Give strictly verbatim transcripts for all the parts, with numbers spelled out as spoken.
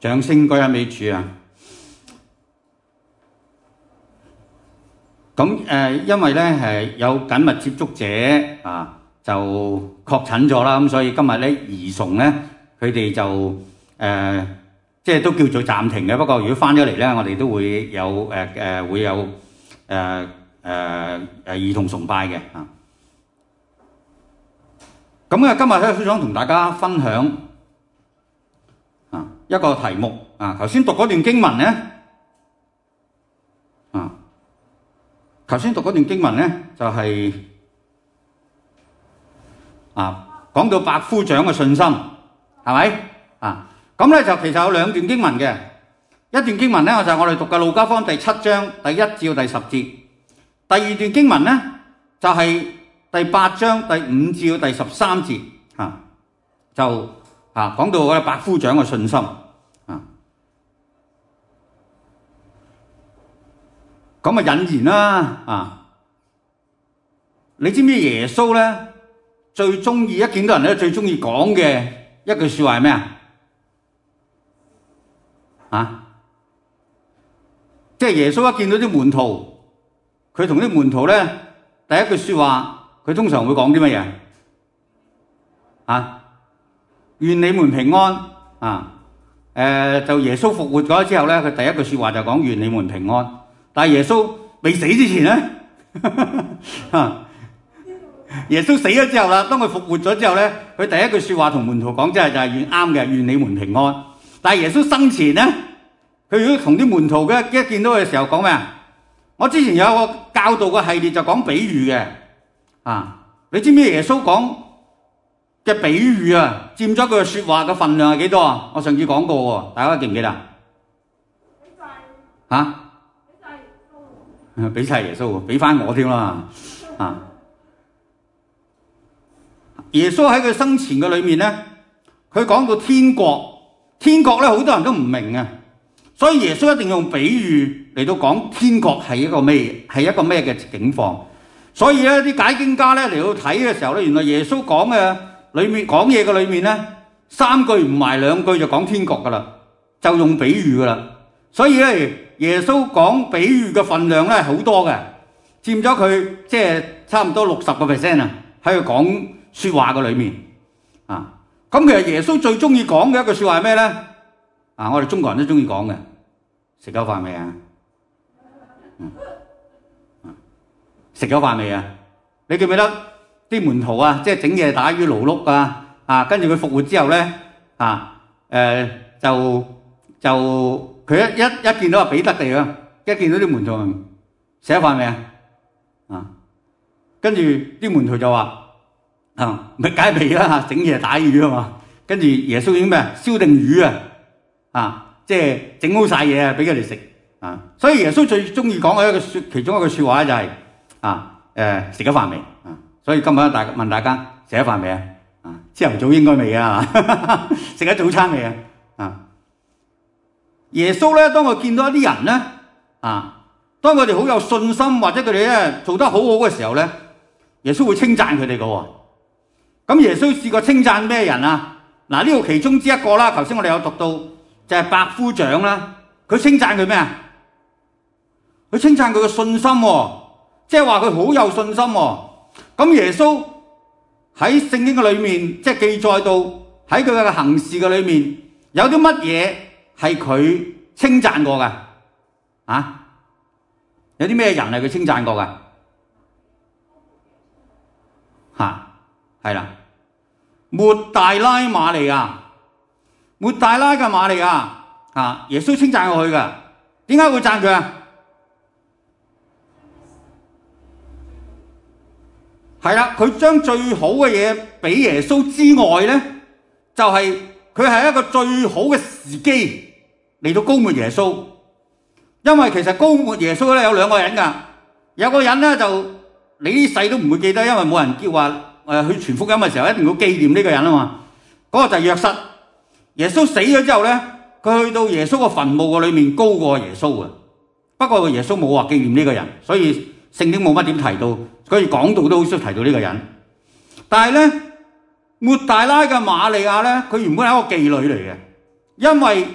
掌聲歸一美主啊！咁誒、呃，因為咧係有緊密接觸者啊，就確診咗啦，咁所以今日咧兒童咧，佢哋就誒、呃，即係都叫做暫停嘅。不過如果翻咗嚟咧，我哋都會有誒誒、呃、會有誒誒誒兒童崇拜嘅啊。咁啊，今日咧都想同大家分享啊一個題目啊。頭先讀嗰段經文咧啊。頭先讀嗰段經文咧，就係、是、啊講到百夫長嘅信心，係咪啊？咁咧就其實有兩段經文嘅，一段經文咧就係我哋讀嘅路加福音第七章第一至到第十節，第二段經文咧就係、是、第八章第五至到第十三節，啊就啊講到嗰個百夫長嘅信心。咁啊引言啦啊！你知唔知耶穌咧最中意一見到人咧最中意講嘅一句説話係咩啊？啊！即係耶穌一見到啲門徒，佢同啲門徒咧第一句説話，佢通常會講啲乜嘢？啊！願你們平安啊！誒、呃、就耶穌復活咗之後咧，佢第一句説話就講願你們平安。但係耶穌未死之前咧，耶穌死咗之後啦，當佢復活咗之後咧，佢第一句説話同門徒講即係就係願啱嘅，願你們平安。但係耶穌生前咧，佢如果同啲門徒嘅一見到嘅時候講咩啊？我之前有個教導嘅系列就講比喻嘅啊，你知唔知耶穌講嘅比喻啊，佔咗佢嘅説話嘅份量係幾多啊？我上次講過喎，大家記唔記得啊？俾晒耶穌喎，俾翻我添啦啊！耶穌喺佢生前嘅裏面咧，佢講到天國，天國咧好多人都唔明啊，所以耶穌一定要用比喻嚟到講天國係一個咩，係一個咩嘅境況。所以咧啲解經家咧嚟到睇嘅時候咧，原來耶穌講嘅裏面講嘢嘅裏面咧，三句唔埋兩句就講天國噶啦，就用比喻噶啦。所以咧。耶穌講比喻嘅份量咧好多嘅，佔咗佢即係差唔多六十個 percent 啊，喺佢講説話嘅裏面啊。咁其實耶穌最中意講嘅一句説話係咩咧？啊，我哋中國人都中意講嘅，食咗飯未啊？嗯，食咗飯未啊？你記唔記得啲門徒啊？即係整夜打魚勞碌啊！啊，跟住佢復活之後咧，啊，誒、呃、就就。佢一一一見到阿彼得哋啊，一見到啲門徒食咗飯未啊？啊，跟住啲門徒就話：啊，咪梗係未啦嚇，整嘢打魚啊嘛。跟住耶穌已經咩啊？燒定魚啊，啊，即係整好晒嘢啊，俾佢哋食啊。所以耶穌最中意講嘅一個説，其中一句説話就係、是、啊，誒食咗飯未啊？所以今日大問大家食咗飯未啊？啊，朝頭早應該未啊，食咗早餐未啊？啊！耶穌咧，當佢見到一啲人咧，啊，當佢哋好有信心或者佢哋咧做得好好嘅時候咧，耶穌會稱讚佢哋嘅喎。咁耶穌試過稱讚咩人啊？嗱，呢度其中之一個啦，頭先我哋有讀到就係百夫長啦。佢稱讚佢咩啊？佢稱讚佢嘅信心喎，即係話佢好有信心喎。咁耶穌喺聖經嘅裏面，即係記載到喺佢嘅行事嘅裏面有啲乜嘢？係佢稱讚過㗎，啊？有啲咩人係佢稱讚過㗎？嚇，係啦，抹大拉瑪利亞，抹大拉嘅瑪利亞，啊，耶穌稱讚過佢㗎。點解會讚佢啊？係啦，佢將最好嘅嘢俾耶穌之外咧，就係、是。佢係一個最好嘅時機嚟到膏抹耶穌，因為其實膏抹耶穌咧有兩個人㗎，有個人咧就你呢世都唔會記得，因為冇人叫話誒去傳福音嘅時候一定要紀念呢個人啊嘛。嗰、那個就係約瑟。耶穌死咗之後咧，佢去到耶穌個墳墓個裏面膏過耶穌嘅。不過耶穌冇話紀念呢個人，所以聖經冇乜點提到，所以講道都好少提到呢個人。但係咧。抹大拉嘅瑪利亞咧，佢原本係一個妓女嚟嘅，因為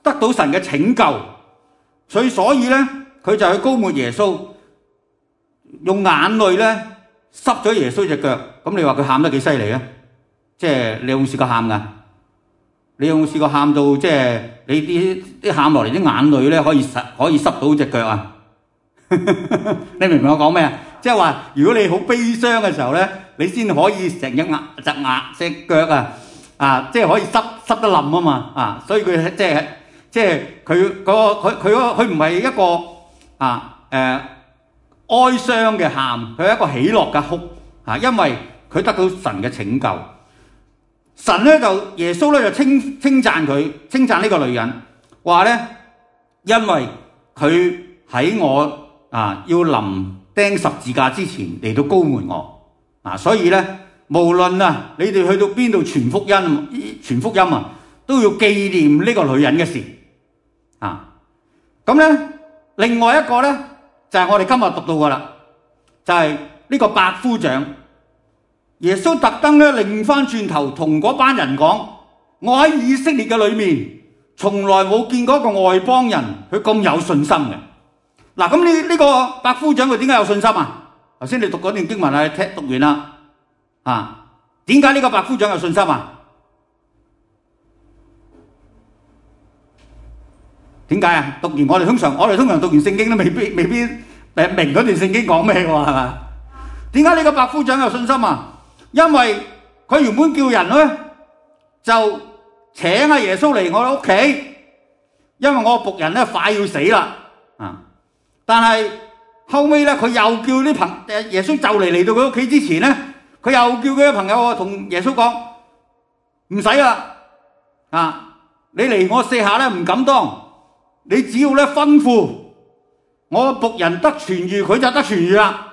得到神嘅拯救，所以所以咧佢就去膏抹耶穌，用眼淚咧濕咗耶穌隻腳。咁你話佢喊得幾犀利啊？即係你有冇試過喊㗎？你有冇試過喊到即係你啲啲喊落嚟啲眼淚咧可以濕可以濕到隻腳啊？你明唔明我講咩啊？即係話如果你好悲傷嘅時候咧，你先可以成隻眼隻眼隻腳啊啊，即係可以濕濕得冧啊嘛啊！所以佢即係即係佢嗰個佢佢嗰佢唔係一個啊誒、呃、哀傷嘅喊，佢係一個喜樂嘅哭啊，因為佢得到神嘅拯救。神咧就耶穌咧就稱稱讚佢，稱讚呢個女人，話咧因為佢喺我啊要臨釘十字架之前嚟到膏抹我啊，所以咧無論啊你哋去到邊度傳福音傳福音啊，都要紀念呢個女人嘅事啊。咁咧另外一個咧就係、是、我哋今日讀到噶啦，就係、是、呢個百夫長。耶穌特登咧擰翻轉頭同嗰班人講：我喺以色列嘅裏面，從來冇見過一個外邦人佢咁有信心嘅。嗱，咁呢呢個百夫長佢點解有信心啊？頭先你讀嗰段經文啊，聽讀完啦，啊，點解呢個百夫長有信心啊？點解啊？讀完我哋通常我哋通常讀完聖經都未必未必誒明嗰段聖經講咩嘅喎，係嘛？點解呢個百夫長有信心啊？因為佢原本叫人咧就請阿耶穌嚟我哋屋企，因為我個僕人咧快要死啦啊！但係後尾咧佢又叫啲朋誒耶穌就嚟嚟到佢屋企之前咧，佢又叫佢嘅朋友同耶穌講：唔使啦啊！你嚟我舍下咧唔敢當，你只要咧吩咐我個僕人得痊癒，佢就得痊癒啦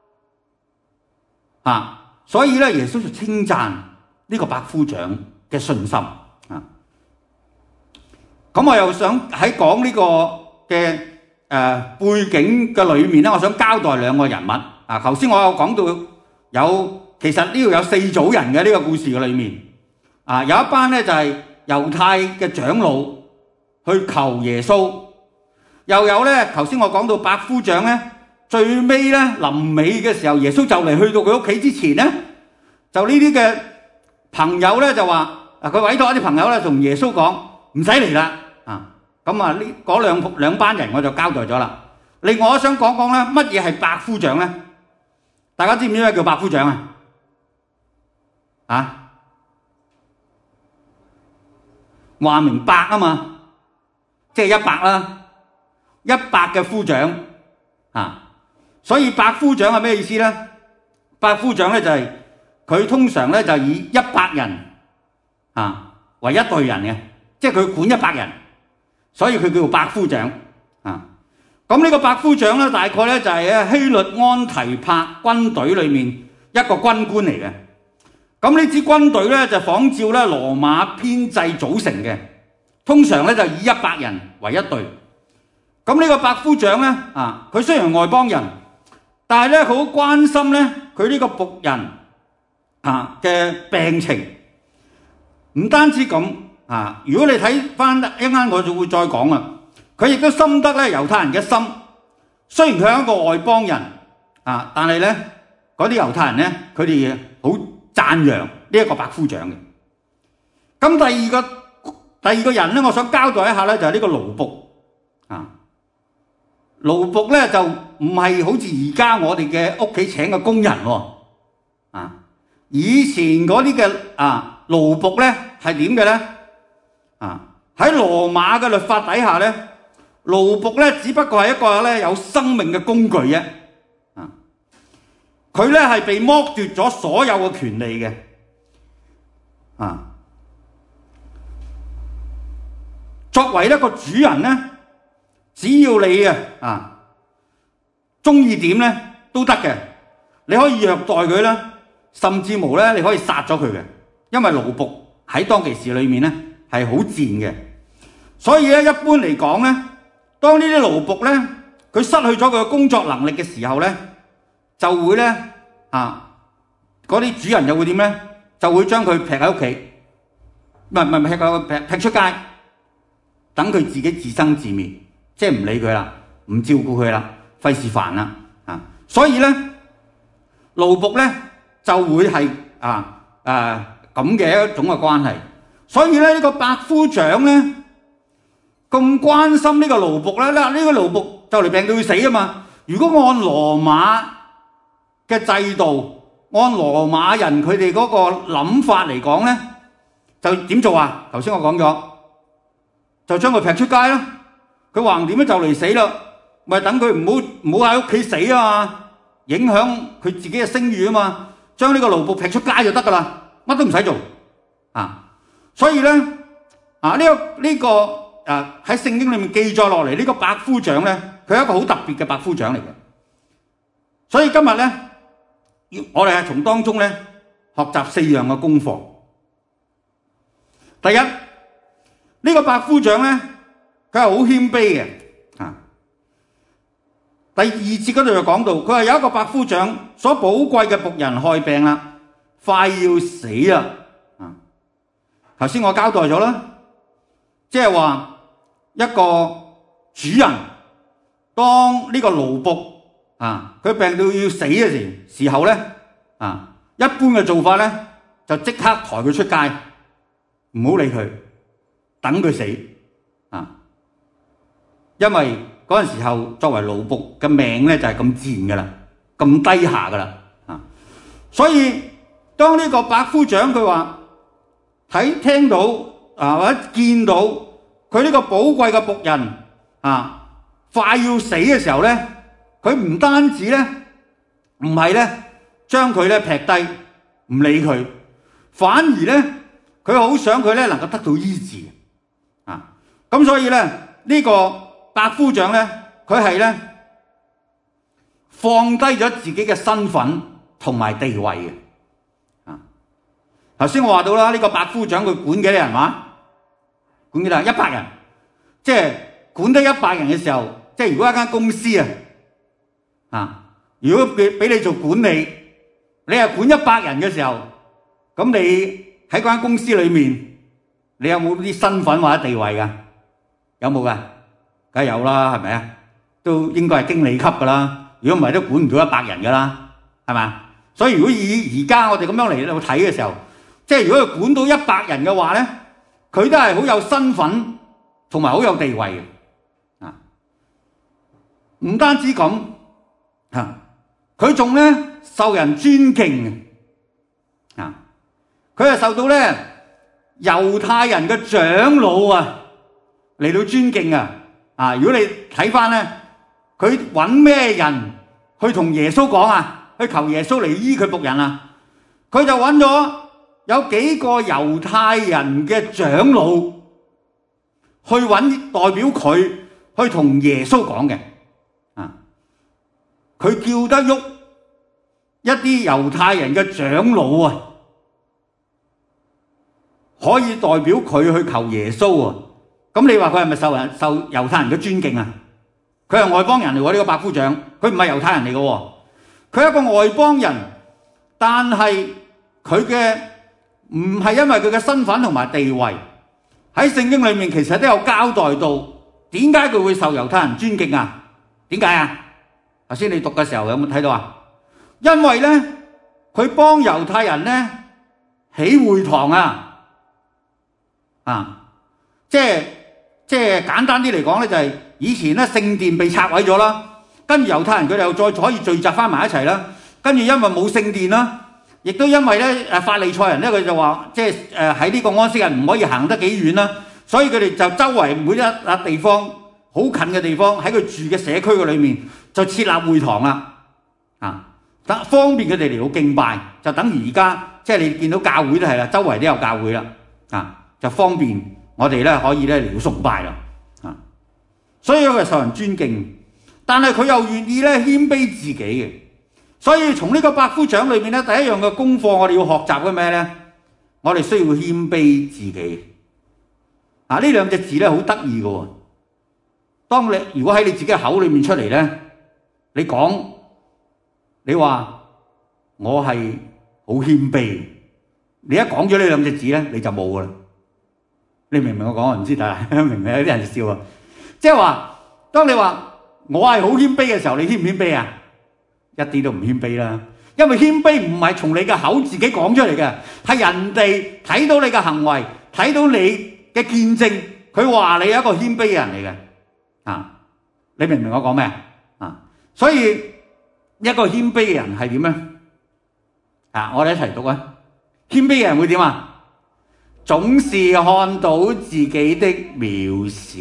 啊！所以咧，耶穌就稱讚呢個百夫長嘅信心啊。咁我又想喺講呢個嘅誒、呃、背景嘅裏面咧，我想交代兩個人物啊。頭先我有講到有其實呢度有四組人嘅呢個故事嘅裏面啊，有一班咧就係、是、猶太嘅長老去求耶穌，又有咧頭先我講到百夫長咧。最尾咧，臨尾嘅時候，耶穌就嚟去到佢屋企之前咧，就呢啲嘅朋友咧就話：啊，佢委託一啲朋友咧同耶穌講唔使嚟啦啊！咁啊，呢嗰兩兩班人我就交代咗啦。另外我想講講咧，乜嘢係百夫長咧？大家知唔知咩叫百夫長啊？啊，話明百啊嘛，即係一百啦，一百嘅夫長啊。所以百夫長係咩意思咧？百夫長咧就係佢通常咧就以一百人啊為一隊人嘅，即係佢管一百人，所以佢叫做百夫長啊。咁呢個百夫長咧大概咧就係希律安提帕軍隊裏面一個軍官嚟嘅。咁呢支軍隊咧就仿照咧羅馬編制組成嘅，通常咧就以一百人為一隊。咁呢個百夫長咧啊，佢雖然外邦人，但係咧，佢好關心咧，佢呢個僕人啊嘅病情。唔單止咁啊，如果你睇翻一陣間，我就會再講啦。佢亦都深得咧猶太人嘅心。雖然佢係一個外邦人啊，但係咧嗰啲猶太人咧，佢哋好讚揚呢一個百夫長嘅。咁第二個第二個人咧，我想交代一下咧，就係呢個奴僕啊。奴僕咧就唔係好似而家我哋嘅屋企請嘅工人喎，啊！以前嗰啲嘅啊奴僕咧係點嘅咧？啊！喺羅馬嘅律法底下咧，奴僕咧只不過係一個咧有生命嘅工具啫，啊！佢咧係被剝奪咗所有嘅權利嘅，啊！作為一個主人咧。只要你啊啊中意點咧都得嘅，你可以虐待佢啦，甚至乎咧你可以殺咗佢嘅，因為奴僕喺當其時裏面咧係好賤嘅，所以咧一般嚟講咧，當呢啲奴僕咧佢失去咗佢嘅工作能力嘅時候咧，就會咧啊嗰啲主人就會點咧，就會將佢劈喺屋企，唔係唔係劈佢劈劈出街。 等佢自己自生自滅，即係唔理佢啦，唔照顧佢啦，費事煩啦啊！所以咧，奴僕咧就會係啊誒咁嘅一種嘅關係。所以咧呢個百夫長咧咁關心呢個奴僕咧，嗱呢個奴僕就嚟病到要死啊嘛！如果按羅馬嘅制度，按羅馬人佢哋嗰個諗法嚟講咧，就點做啊？頭先我講咗，就將佢劈出街啦。佢橫掂都就嚟死啦，咪等佢唔好唔好喺屋企死啊嘛，影響佢自己嘅聲譽啊嘛。將呢個奴僕劈出街就得噶啦，乜都唔使做啊。所以咧啊，呢個呢個誒喺聖經裏面記載落嚟呢個百夫長咧，佢係一個好特別嘅百夫長嚟嘅。所以今日咧，我哋係從當中咧學習四樣嘅功課。第一，呢個百夫長咧，佢係好謙卑嘅啊。第二節嗰度就講到，佢話有一個百夫長所寶貴嘅僕人害病啦，快要死啦。啊，頭先我交代咗啦，即係話一個主人當呢個奴僕啊，佢病到要死嘅時時候咧啊，一般嘅做法咧就即刻抬佢出街，唔好理佢，等佢死啊！因為嗰陣時候作為奴僕嘅命咧就係咁賤噶啦，咁低下噶啦啊！所以當呢個百夫長佢話睇聽到啊或者見到佢呢個寶貴嘅僕人啊快要死嘅時候咧，佢唔單止咧唔係咧將佢咧劈低唔理佢，反而咧佢好想佢咧能夠得到醫治啊！咁所以咧呢個百夫長咧，佢係咧放低咗自己嘅身份同埋地位嘅啊！頭先我話到啦，呢個百夫長佢管幾多人話？管幾多人？一百人，即係管得一百人嘅時候，即係如果一間公司啊啊，如果俾俾你做管理，你係管一百人嘅時候，咁你喺嗰間公司裏面，你有冇啲身份或者地位㗎？有冇㗎？梗係有啦，係咪啊？都應該係經理級㗎啦。如果唔係都管唔到一百人㗎啦，係咪？所以如果以而家我哋咁樣嚟到睇嘅時候，即係如果佢管到一百人嘅話咧，佢都係好有身份同埋好有地位嘅啊！唔單止咁啊，佢仲咧受人尊敬啊！佢係受到咧猶太人嘅長老啊嚟到尊敬啊！啊！如果你睇翻咧，佢揾咩人去同耶穌講啊？去求耶穌嚟醫佢僕人啊？佢就揾咗有幾個猶太人嘅長老去揾代表佢去同耶穌講嘅啊！佢叫得喐一啲猶太人嘅長老啊，可以代表佢去求耶穌啊！咁你話佢係咪受人受猶太人嘅尊敬啊？佢係外邦人嚟喎，呢個百夫長，佢唔係猶太人嚟嘅喎，佢係一個外邦人，但係佢嘅唔係因為佢嘅身份同埋地位，喺聖經裏面其實都有交代到點解佢會受猶太人尊敬啊？點解啊？頭先你讀嘅時候有冇睇到啊？因為咧佢幫猶太人咧起會堂啊，啊，即係。即係簡單啲嚟講咧，就係以前咧聖殿被拆毀咗啦，跟住猶太人佢哋又再可以聚集翻埋一齊啦。跟住因為冇聖殿啦，亦都因為咧誒法利賽人咧佢就話，即係誒喺呢個安息日唔可以行得幾遠啦，所以佢哋就周圍每一笪地方好近嘅地方喺佢住嘅社區嘅裏面就設立會堂啦，啊，得方便佢哋嚟到敬拜，就等於而家即係你見到教會都係啦，周圍都有教會啦，啊，就方便。我哋咧可以咧嚟到崇拜啦，啊！所以佢係受人尊敬，但係佢又願意咧謙卑自己嘅。所以從呢個百夫長裏面咧，第一樣嘅功課我哋要學習嘅咩咧？我哋需要謙卑自己。啊！呢兩隻字咧好得意嘅喎。當你如果喺你自己嘅口裏面出嚟咧，你講你話我係好謙卑，你一講咗呢兩隻字咧，你就冇噶啦。 你明唔明我講？我唔知，但係明唔明？有啲人笑啊，即係話，當你話我係好謙卑嘅時候，你謙唔謙卑啊？一啲都唔謙卑啦，因為謙卑唔係從你嘅口自己講出嚟嘅，係人哋睇到你嘅行為，睇到你嘅見證，佢話你係一個謙卑嘅人嚟嘅啊！你明唔明我講咩啊？所以一個謙卑嘅人係點咧？啊，我哋一齊讀啊！謙卑嘅人會點啊？總是看到自己的渺小。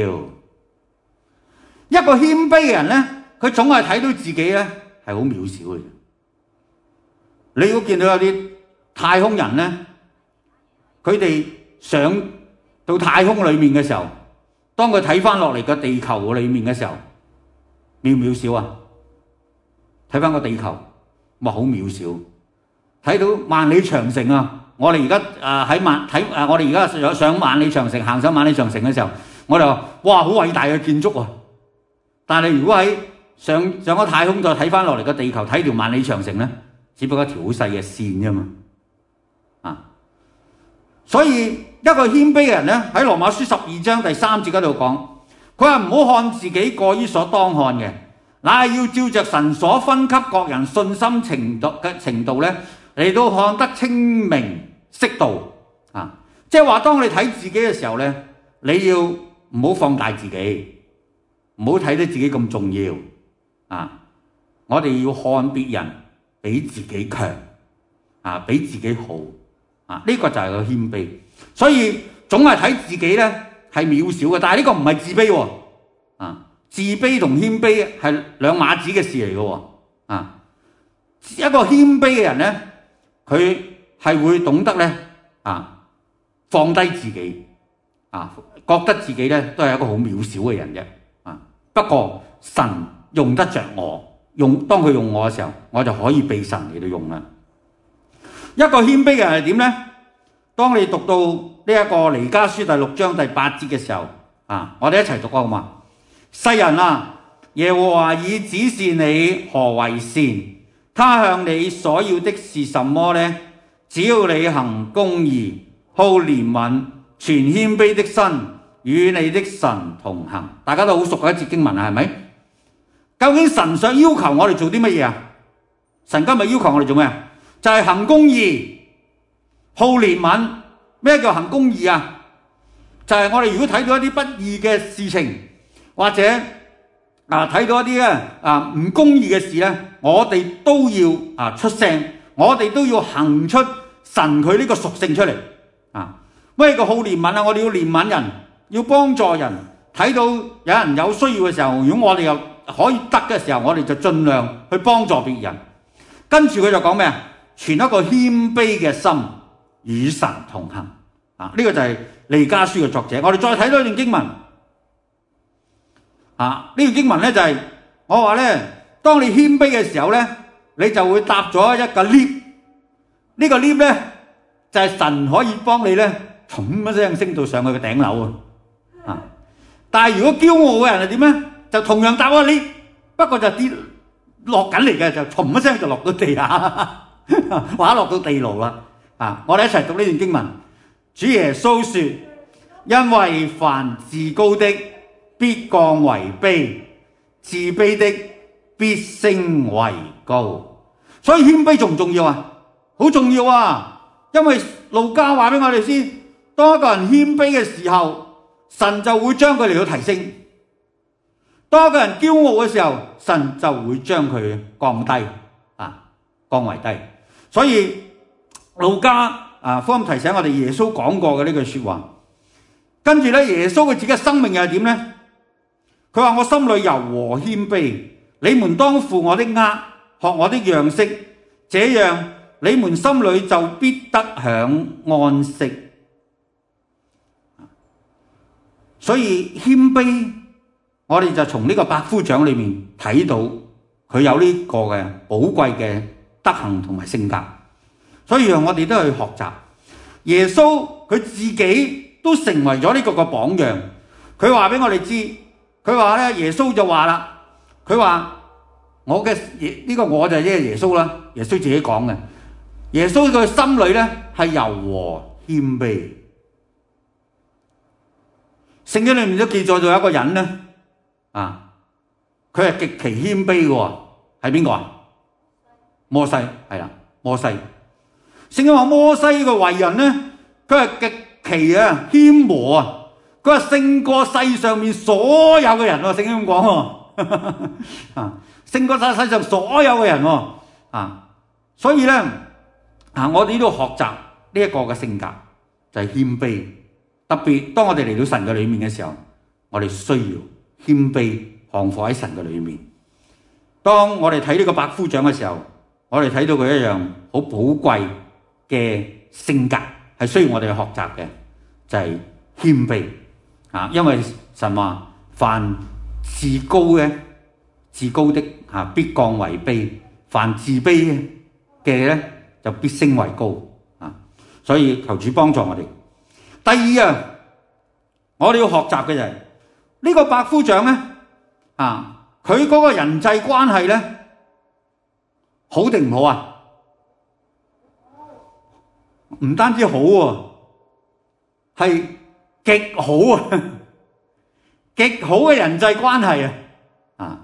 一個謙卑嘅人咧，佢總係睇到自己咧係好渺小嘅。你如果見到有啲太空人咧，佢哋上到太空裡面嘅時候，當佢睇翻落嚟個地球裡面嘅時候，渺唔渺小啊？睇翻個地球，哇，好渺小！睇到萬里長城啊！我哋而家誒喺萬睇誒，我哋而家上上萬里長城，行上萬里長城嘅時候，我哋話：哇，好偉大嘅建築啊！但係如果喺上上咗太空再睇翻落嚟個地球，睇條萬里長城咧，只不過一條好細嘅線啫嘛。啊！所以一個謙卑嘅人咧，喺羅馬書十二章第三節嗰度講，佢話唔好看自己過於所當看嘅，乃係要照着神所分給各人信心程度嘅程度咧，你都看得清明適度啊！即係話，當你睇自己嘅時候咧，你要唔好放大自己，唔好睇得自己咁重要啊！我哋要看別人比自己強啊，比自己好啊！呢個就係個謙卑。所以總係睇自己咧係渺小嘅，但係呢個唔係自卑喎啊！自卑同謙卑係兩碼子嘅事嚟嘅喎啊！一個謙卑嘅人咧，佢係會懂得咧啊放低自己啊，覺得自己咧都係一個好渺小嘅人啫啊！不過神用得着我，用當佢用我嘅時候，我就可以被神嚟到用啦。一個謙卑嘅人係點咧？當你讀到呢一個彌迦書第六章第八節嘅時候啊，我哋一齊讀啊，好嘛？世人啊，耶和華已指示你何為善，他向你所要的是什麼呢？只要你行公義，好憐憫，存謙卑的心，與你的神同行。大家都好熟嘅一節經文啊，係咪？究竟神想要求我哋做啲乜嘢啊？神今日要求我哋做咩啊？就係行公義，好憐憫。咩叫行公義啊？就係我哋如果睇到一啲不義嘅事情，或者啊睇到一啲咧啊唔公義嘅事咧，我哋都要啊出聲，我哋都要行出神佢呢個屬性出嚟啊！咩叫好憐憫啊？我哋要憐憫人，要幫助人。睇到有人有需要嘅時候，如果我哋又可以得嘅時候，我哋就盡量去幫助別人。跟住佢就講咩啊？存一個謙卑嘅心，與神同行啊！呢個就係彌迦書嘅作者。我哋再睇多一段經文啊！呢段經文咧就係我話咧，當你謙卑嘅時候咧，你就會搭咗一個 lift。呢個 lift 咧就係神可以幫你咧，唰一聲升到上去嘅頂樓啊！啊！但係如果驕傲嘅人係點咧？就同樣搭個 lift，不過就跌落緊嚟嘅，就唰一聲就落到地下，或者落到地牢啦。啊！我哋一齊讀呢段經文。主耶穌說：因為凡自高的必降為卑，自卑的必升為高。所以謙卑重唔重要啊？好重要啊！因為路加話俾我哋知，當一個人謙卑嘅時候，神就會將佢嚟到提升；當一個人驕傲嘅時候，神就會將佢降低啊，降為低。所以路加啊，福音提醒我哋耶穌講過嘅呢句說話。跟住咧，耶穌佢自己嘅生命又係點咧？佢話：我心裏柔和謙卑，你們當負我的軛，學我的樣式，這樣你們心裏就必得享安息。所以謙卑，我哋就從呢個百夫長裏面睇到佢有呢個嘅寶貴嘅德行同埋性格。所以讓我哋都去學習。耶穌佢自己都成為咗呢個個榜樣。佢話俾我哋知，佢話咧，耶穌就話啦，佢話我嘅呢個我就係耶穌啦。耶穌自己講嘅，耶穌佢心裏咧係柔和謙卑。 聖經裏面都記載咗一個人咧，啊，佢係極其謙卑嘅喎，係邊個啊？摩西，係啦，摩西。聖經話摩西嘅為人咧，佢係極其啊謙和啊，佢係勝過世上面所有嘅人喎。聖經咁講喎，啊，勝過世世上所有嘅人喎，啊，所以咧啊，我哋都要學習呢一個嘅性格，就係謙卑。特別當我哋嚟到神嘅裏面嘅時候，我哋需要謙卑降服喺神嘅裏面。當我哋睇呢個百夫長嘅時候，我哋睇到佢一樣好寶貴嘅性格，係需要我哋去學習嘅，就係謙卑啊！因為神話凡自高嘅自高的啊，必降為卑；凡自卑嘅咧，就必升為高啊！所以求主幫助我哋。第二啊，我哋要學習嘅就係呢個百夫長咧啊，佢嗰個人際關係咧好定唔好啊？唔單止好喎，係極好啊！極好嘅人際關係啊！啊，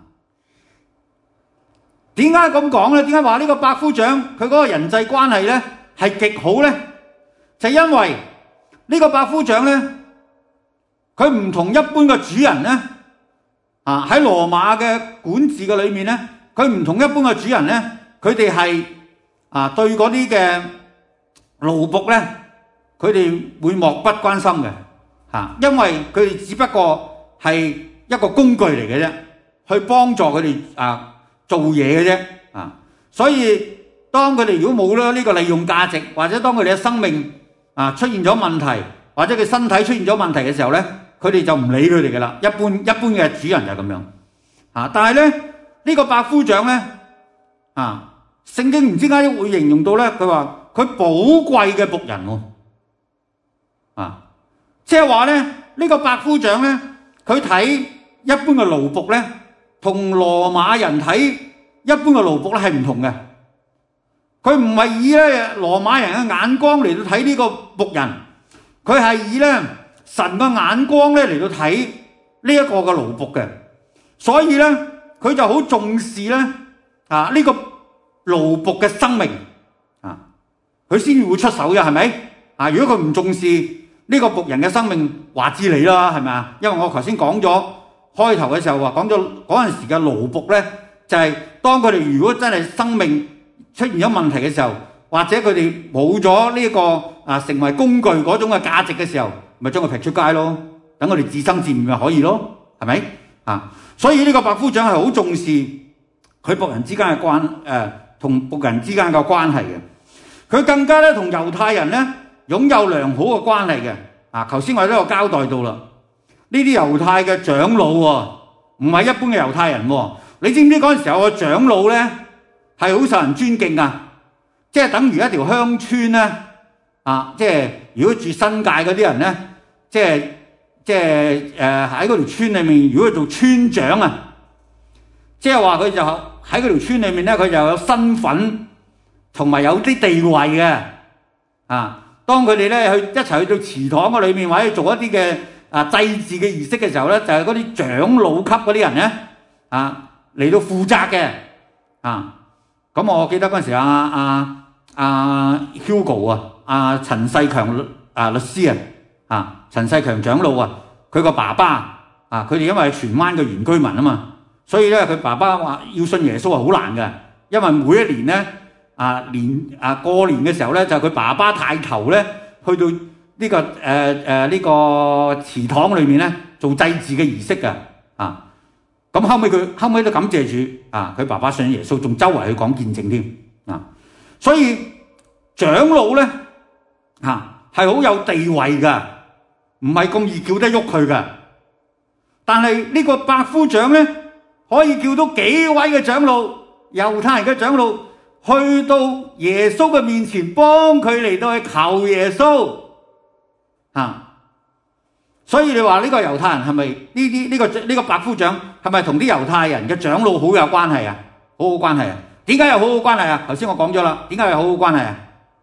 點解咁講咧？點解話呢個百夫長佢嗰個人際關係咧係極好咧？就因為呢個百夫長咧，佢唔同一般嘅主人咧，啊喺羅馬嘅管治嘅裏面咧，佢唔同一般嘅主人咧，佢哋係啊對嗰啲嘅奴僕咧，佢哋會漠不關心嘅，嚇，因為佢哋只不過係一個工具嚟嘅啫，去幫助佢哋啊做嘢嘅啫，啊，所以當佢哋如果冇咗呢個利用價值，或者當佢哋嘅生命啊出現咗問題，或者佢身體出現咗問題嘅時候咧，佢哋就唔理佢哋嘅啦。一般一般嘅主人就咁樣，啊，但係咧呢個百夫長咧，啊，聖經唔知點解會形容到咧，佢話佢寶貴嘅僕人喎，啊，即係話咧呢個百夫長咧，佢睇一般嘅奴僕咧，同羅馬人睇一般嘅奴僕咧係唔同嘅。佢唔係以咧羅馬人嘅眼光嚟到睇呢個僕人，佢係以咧神嘅眼光咧嚟到睇呢一個嘅奴僕嘅，所以咧佢就好重視咧啊呢個奴僕嘅生命啊，佢先至會出手嘅，係咪啊？如果佢唔重視呢個僕人嘅生命，話之你啦，係咪啊？因為我頭先講咗開頭嘅時候話講咗嗰陣時嘅奴僕咧，就係當佢哋如果真係生命出現咗問題嘅時候，或者佢哋冇咗呢個啊成為工具嗰種嘅價值嘅時候，咪將佢劈出街咯，等佢哋自生自滅咪可以咯，係咪啊？所以呢個百夫長係好重視佢僕人之間嘅關誒同僕人之間嘅關係嘅，佢更加咧同猶太人咧擁有良好嘅關係嘅。啊，頭先我哋都有交代到啦，呢啲猶太嘅長老喎，唔係一般嘅猶太人喎。你知唔知嗰陣時候個長老咧係好受人尊敬噶？即係等於一條鄉村咧，啊，即係如果住新界嗰啲人咧，即係即係誒喺嗰條村裏面，如果做村長啊，即係話佢就喺嗰條村裏面咧，佢就有身份同埋有啲地位嘅。啊，當佢哋咧去一齊去到祠堂嗰裏面，或者做一啲嘅啊祭祀嘅儀式嘅時候咧，就係嗰啲長老級嗰啲人咧，啊嚟到負責嘅。啊，咁我記得嗰陣時阿阿阿 Hugo 啊，阿陳世強啊律師啊，啊陳世強長老啊，佢個爸爸啊，佢哋因為係荃灣嘅原居民啊嘛，所以咧佢爸爸話要信耶穌係好難嘅，因為每一年咧啊年啊過年嘅時候咧，就係佢爸爸帶頭咧去到呢個誒誒呢個祠堂裏面咧做祭祀嘅儀式嘅啊。咁後尾佢後尾都感謝主啊！佢爸爸信耶穌，仲周圍去講見證添啊！所以長老咧嚇係好有地位噶，唔係咁易叫得喐佢噶。但係呢個百夫長咧，可以叫到幾位嘅長老，猶太人嘅長老，去到耶穌嘅面前幫佢嚟到去求耶穌啊！所以你話呢個猶太人係咪呢啲呢個呢個百夫長係咪同啲猶太人嘅長老好有關係啊？好好關係啊？點解有好好關係啊？頭先我講咗啦，點解有好好關係啊？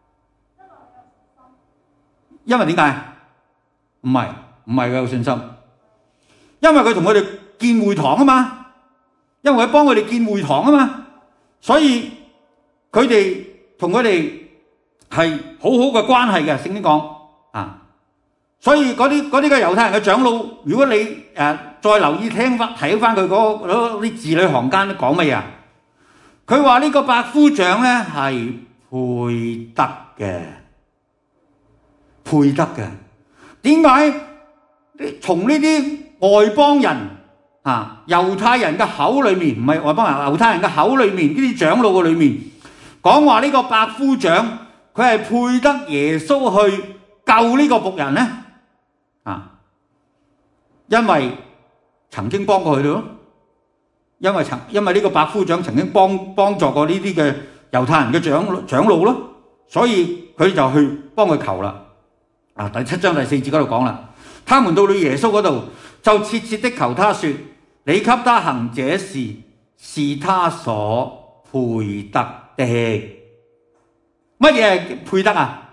因為點解？唔係唔係佢有信心， 因為佢同佢哋建會堂啊嘛，因為佢幫佢哋建會堂啊嘛，所以佢哋同佢哋係好好嘅關係嘅。聖經講啊，所以嗰啲嗰啲嘅猶太人嘅長老，如果你誒、呃、再留意聽翻睇翻佢嗰啲字裏行間講乜嘢？佢話呢個百夫長咧係配得嘅，配得嘅。點解？從呢啲外邦人啊，猶太人嘅口裏面，唔係外邦人，猶太人嘅口裏面，呢啲長老嘅裏面講話呢個百夫長佢係配得耶穌去救呢個僕人咧啊，因為曾經幫過佢哋咯，因為曾因為呢個百夫長曾經幫幫助過呢啲嘅猶太人嘅長長老咯，所以佢就去幫佢求啦。啊，第七章第四節嗰度講啦。他們到了耶穌嗰度，就切切的求他說：你給他行這事，是他所配得的。乜嘢係配得啊？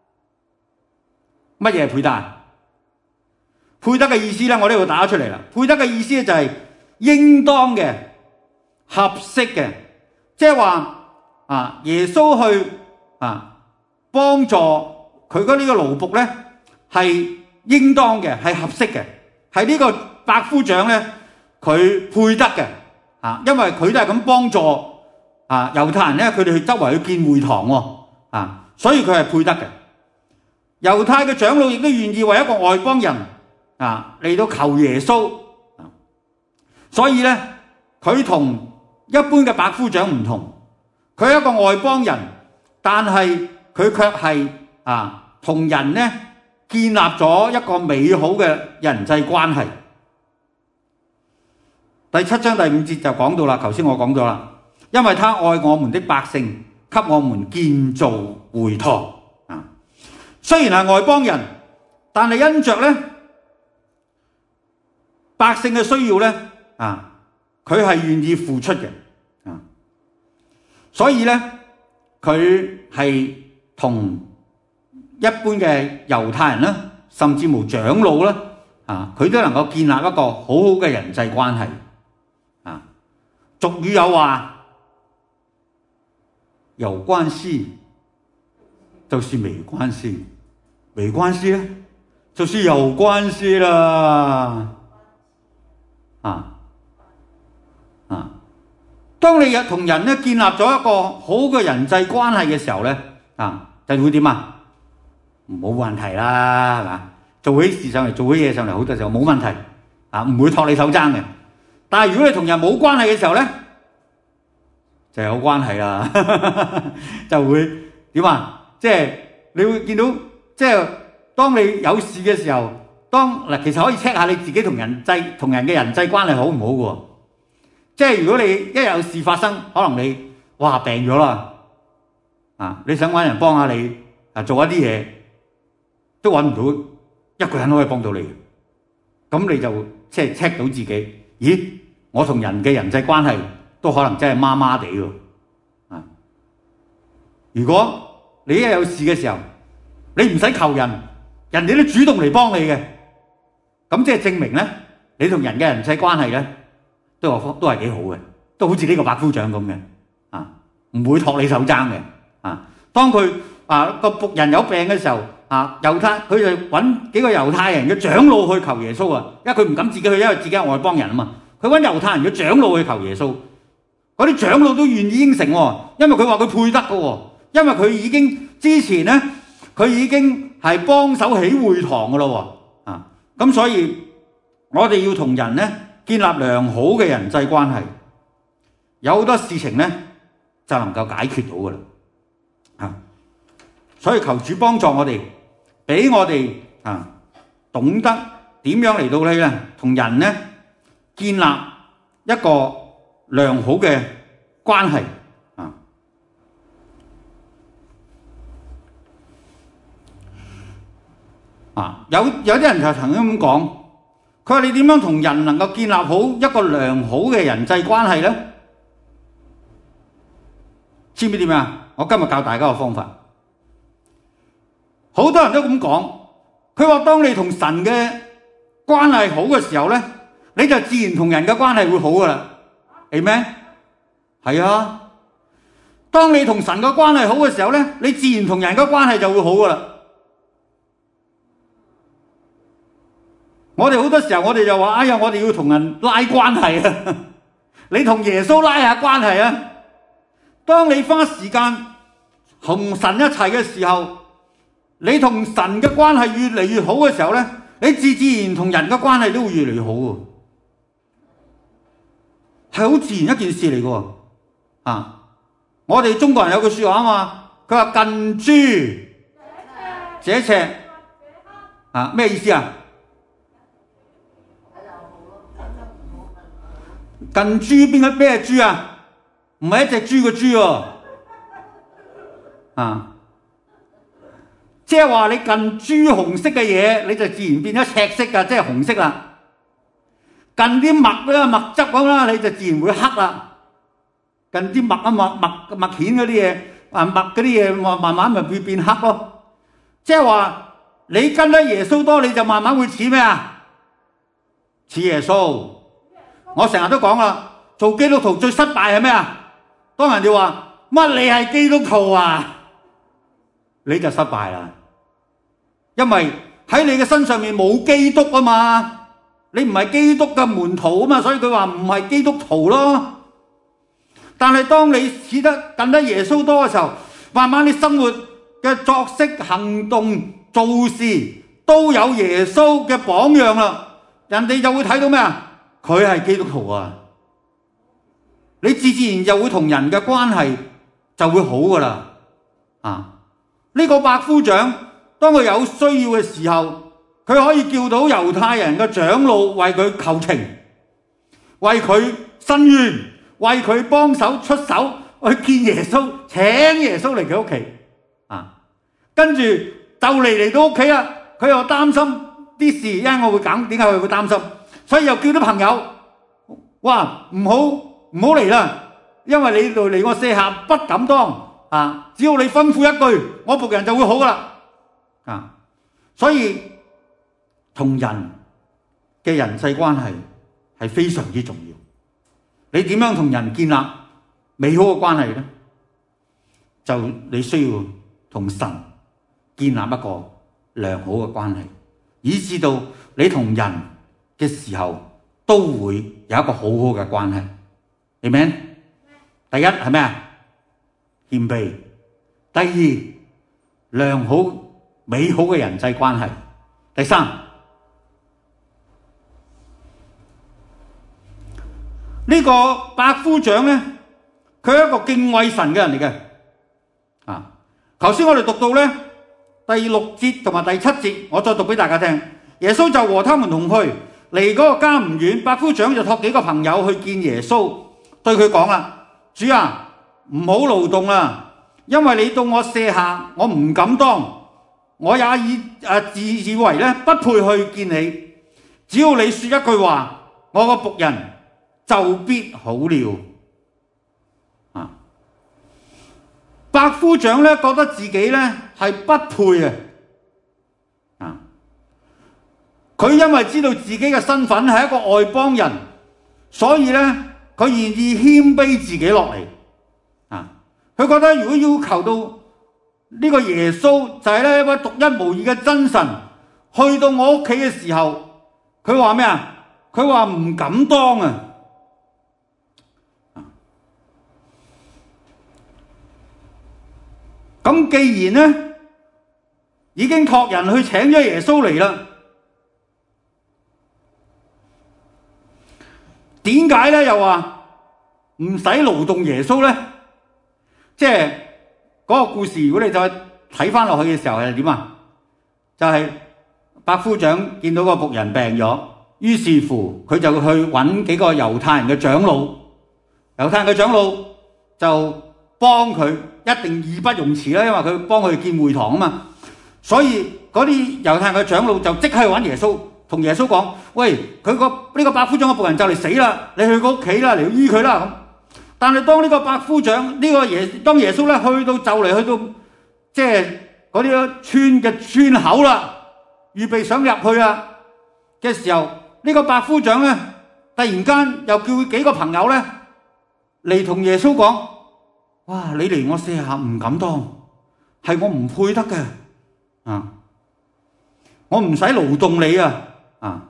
乜嘢係配得啊？配得嘅意思咧，我呢度打咗出嚟啦。配得嘅意思咧就係應當嘅、合適嘅，即係話啊，耶穌去啊幫助佢嗰呢個奴僕咧係應當嘅，係合適嘅，係呢個百夫長咧，佢配得嘅啊，因為佢都係咁幫助啊猶太人咧，佢哋去周圍去建會堂喎啊，所以佢係配得嘅。猶太嘅長老亦都願意為一個外邦人啊嚟到求耶穌啊，所以咧佢同一般嘅百夫長唔同，佢係一個外邦人，但係佢卻係啊同人咧建立咗一個美好嘅人際關係。第七章第五節就講到啦，頭先我講咗啦，因為他愛我們的百姓，給我們建造會堂啊。雖然係外邦人，但係因着咧百姓嘅需要咧啊，佢係願意付出嘅啊。所以咧佢係同一般嘅猶太人啦，甚至乎長老啦，啊，佢都能夠建立一個好好嘅人際關係。啊，俗語有話，有關係就是沒關係，沒關係咧就是有關係啦。啊啊，當你同人咧建立咗一個好嘅人際關係嘅時候咧，啊，就會點啊？冇問題啦，係嘛？做起事上嚟，做起嘢上嚟，好多時候冇問題，啊，唔會托你手踭嘅。但係如果你同人冇關係嘅時候咧，就有關係啦，就會點啊？即係你會見到，即係當你有事嘅時候，當嗱，其實可以 check 下你自己同人際同人嘅人際關係好唔好嘅喎。即係如果你一有事發生，可能你哇病咗啦，啊，你想揾人幫下你啊，做一啲嘢。都揾唔到一個人可以幫到你，咁你就即係 check 到自己，咦？我同人嘅人際關係都可能真係麻麻地喎，啊！如果你一有事嘅時候，你唔使求人，人哋都主動嚟幫你嘅，咁即係證明咧，你同人嘅人際關係咧都係都係幾好嘅，都好似呢個百夫長咁嘅，啊，唔會托你手踭嘅，啊，當佢啊個僕人有病嘅時候。啊！猶太佢就揾幾個猶太人嘅長老去求耶穌啊，因為佢唔敢自己去，因為自己係外邦人啊嘛。佢揾猶太人嘅長老去求耶穌，嗰啲長老都願意應承喎，因為佢話佢配得嘅喎，因為佢已經之前咧，佢已經係幫手起會堂嘅咯喎。啊，咁所以我哋要同人咧建立良好嘅人際關係，有好多事情咧就能夠解決到嘅啦。啊，所以求主幫助我哋。俾我哋啊懂得點樣嚟到呢咧，同人咧建立一個良好嘅關係啊！啊，有有啲人就曾經咁講，佢話你點樣同人能夠建立好一個良好嘅人際關係咧？知唔知點啊？我今日教大家個方法。好多人都咁講，佢話當你同神嘅關係好嘅時候咧， 你就自然同人嘅關係會好噶啦。係咩？係啊。當你同神嘅關係好嘅時候咧，你自然同人嘅關係就會好噶啦。我哋好多時候我哋就話：哎呀，我哋要同人拉關係啊！你同耶穌拉下關係啊！當你花時間同神一齊嘅時候，你同神嘅關係越嚟越好嘅時候咧，你自自然同人嘅關係都會越嚟越好喎，係好自然一件事嚟嘅喎。啊！我哋中國人有句説話啊嘛，佢話近朱者赤啊，咩意思啊？近朱邊個咩豬啊？唔係一隻豬個豬喎，啊！即係話你近朱紅色嘅嘢，你就自然變咗赤色㗎，即係紅色啦。近啲麥啦、麥汁咁啦，你就自然會黑啦。近啲麥啊、麥麥麥片嗰啲嘢啊、麥嗰啲嘢，慢慢咪會變黑咯。即係話你跟得耶穌多，你就慢慢會似咩啊？似耶穌。我成日都講啦，做基督徒最失敗係咩啊？當人哋話乜你係基督徒啊，你就失敗啦。因為喺你嘅身上面冇基督啊嘛，你唔係基督嘅門徒啊嘛，所以佢話唔係基督徒咯。但係當你似得近得耶穌多嘅時候，慢慢你生活嘅作息、行動、做事都有耶穌嘅榜樣啦，人哋就會睇到咩啊？佢係基督徒啊！你自自然就會同人嘅關係就會好噶啦。啊！呢個百夫長當佢有需要嘅時候，佢可以叫到猶太人嘅長老為佢求情，為佢伸冤，為佢幫手出手去見耶穌，請耶穌嚟佢屋企。啊！跟住就嚟嚟到屋企啦，佢又擔心啲事，因為我會講點解佢會擔心。所以又叫啲朋友，哇！唔好唔好嚟啦，因為你嚟我舍下不敢當啊！只要你吩咐一句，我僕人就會好噶啦啊！所以同人嘅人際關係係非常之重要。你點樣同人建立美好嘅關係呢？就你需要同神建立一個良好嘅關係，以至到你同人嘅時候都會有一個好好嘅關係。Amen？第一係咩啊？謙卑。第二，良好美好嘅人際關係。第三，呢個百夫長咧，佢係一個敬畏神嘅人嚟嘅。啊，頭先我哋讀到咧第六節同埋第七節，我再讀俾大家聽。耶穌就和他們同去。離嗰個家唔遠，百夫長就託幾個朋友去見耶穌，對佢講啦：主啊，唔好勞動啦，因為你到我舍下，我唔敢當，我也以誒自以為咧不配去見你。只要你説一句話，我個僕人就必好了。啊！百夫長咧覺得自己咧係不配嘅。佢因為知道自己嘅身份係一個外邦人，所以咧佢願意謙卑自己落嚟。啊，佢覺得如果要求到呢個耶穌就係咧一位獨一無二嘅真神，去到我屋企嘅時候，佢話咩啊？佢話唔敢當啊！咁既然咧已經託人去請咗耶穌嚟啦。點解咧？又話唔使勞動耶穌咧？即係嗰個故事，如果你再睇翻落去嘅時候係點啊？就係百夫長見到個僕人病咗，於是乎佢就去揾幾個猶太人嘅長老，猶太人嘅長老就幫佢，一定義不容辭啦，因為佢幫佢建會堂啊嘛。所以嗰啲猶太人嘅長老就即刻去揾耶穌。同耶穌講：喂，佢個呢個百夫長嘅僕人就嚟死啦，你去佢屋企啦，嚟醫佢啦咁。但係當呢個百夫長呢個耶，當耶穌咧去到就嚟去到即係嗰啲村嘅村口啦，預備想入去啦嘅時候，呢個百夫長咧突然間又叫幾個朋友咧嚟同耶穌講：哇！你嚟我舍下唔敢當，係我唔配得嘅啊！我唔使勞動你啊！啊！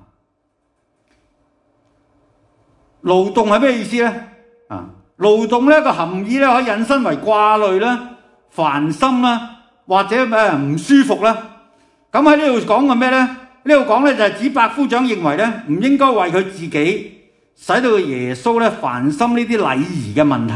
勞動係咩意思咧？啊！勞動咧個含義咧可以引申為掛慮啦、煩心啦，或者咩唔舒服啦。咁喺呢度講嘅咩咧？呢度講咧就係指百夫長認為咧唔應該為佢自己使到耶穌咧煩心呢啲禮儀嘅問題。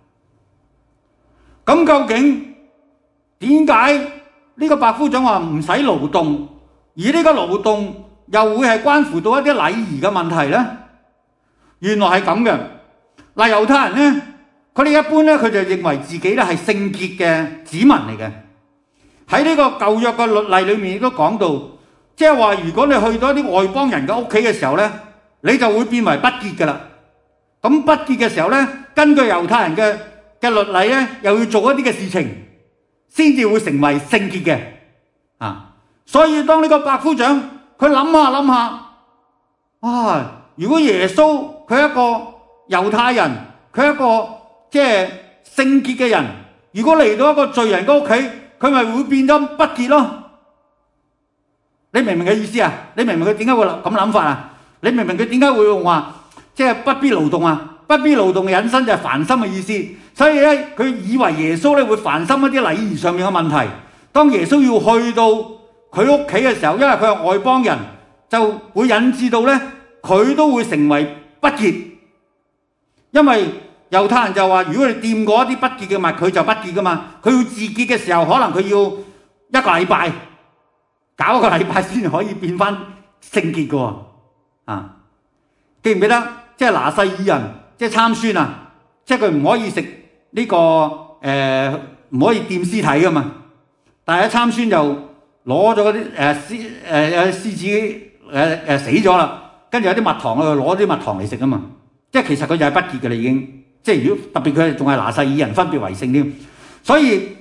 咁究竟點解呢個百夫長話唔使勞動，而呢個勞動又會係關乎到一啲禮儀嘅問題咧？原來係咁嘅。嗱，猶太人咧，佢哋一般咧，佢就認為自己咧係聖潔嘅子民嚟嘅。喺呢個舊約嘅律例裏面亦都講到，即係話如果你去到一啲外邦人嘅屋企嘅時候咧，你就會變為不潔噶啦。咁不潔嘅時候咧，根據猶太人嘅嘅律例咧，又要做一啲嘅事情，先至會成為聖潔嘅。啊，所以當呢個百夫長佢諗下諗下，啊，如果耶穌佢係一個猶太人，佢係一個即係聖潔嘅人，如果嚟到一個罪人嘅屋企，佢咪會變咗不潔咯？你明唔明佢意思啊？你明唔明佢點解會咁諗法啊？你明唔明佢點解會用話即係不必勞動啊？不必勞動嘅引申就係煩心嘅意思。所以咧，佢以為耶穌咧會煩心一啲禮儀上面嘅問題。當耶穌要去到佢屋企嘅時候，因為佢係外邦人，就會引致到咧佢都會成為不潔。因為猶太人就話，如果你掂過一啲不潔嘅物，佢就不潔噶嘛。佢要自潔嘅時候，可能佢要一個禮拜，搞一個禮拜先可以變翻聖潔嘅喎。啊，記唔記得？即係拿細耳人，即係參孫啊！即係佢唔可以食呢、這個誒，唔、呃、可以掂屍體噶嘛。但係參孫就攞咗嗰啲誒獅誒誒獅子誒誒、呃、死咗啦，跟住有啲蜜糖，佢攞啲蜜糖嚟食啊嘛。即係其實佢就係不潔嘅啦，已經。即係如果特別佢仲係拿細耳人，分別為聖添。所以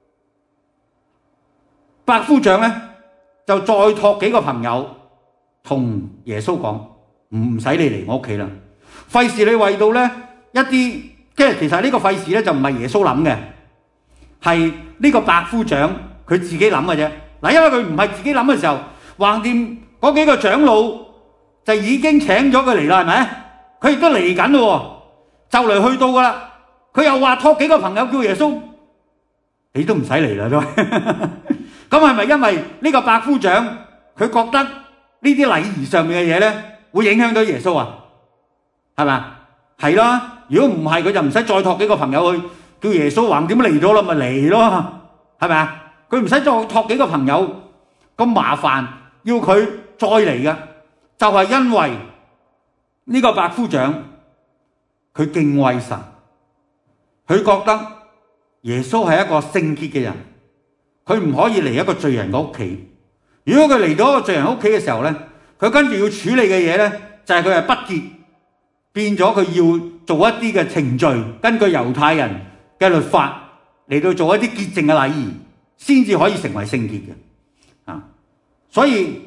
百夫長咧就再託幾個朋友同耶穌講：唔使你嚟我屋企啦，費事你為到咧一啲，即係其實呢個費事咧就唔係耶穌諗嘅，係呢個百夫長佢自己諗嘅啫。嗱，因為佢唔係自己諗嘅時候，橫掂嗰幾個長老就已經請咗佢嚟啦，係咪？佢亦都嚟緊咯，就嚟去到噶啦。佢又話託幾個朋友叫耶穌，你都唔使嚟啦都。咁係咪因為呢個百夫長佢覺得呢啲禮儀上面嘅嘢咧會影響到耶穌啊？係咪？係啦。如果唔係，佢就唔使再託幾個朋友去叫耶穌，橫掂嚟咗啦，咪嚟咯，係咪啊？佢唔使再託幾個朋友咁麻煩，要佢再嚟嘅，就係因為呢個百夫長佢敬畏神，佢覺得耶穌係一個聖潔嘅人，佢唔可以嚟一個罪人嘅屋企。如果佢嚟到一個罪人屋企嘅時候咧，佢跟住要處理嘅嘢咧，就係佢係不潔，變咗佢要做一啲嘅程序，根據猶太人嘅律法嚟到做一啲潔淨嘅禮儀，先至可以成為聖潔嘅。啊，所以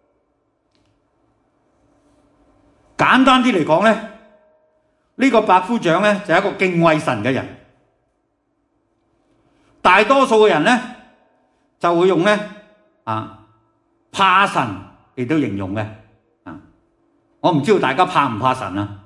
簡單啲嚟講咧，呢個百夫長咧就係一個敬畏神嘅人。大多數嘅人咧就會用咧啊怕神嚟到形容嘅。啊，我唔知道大家怕唔怕神啊？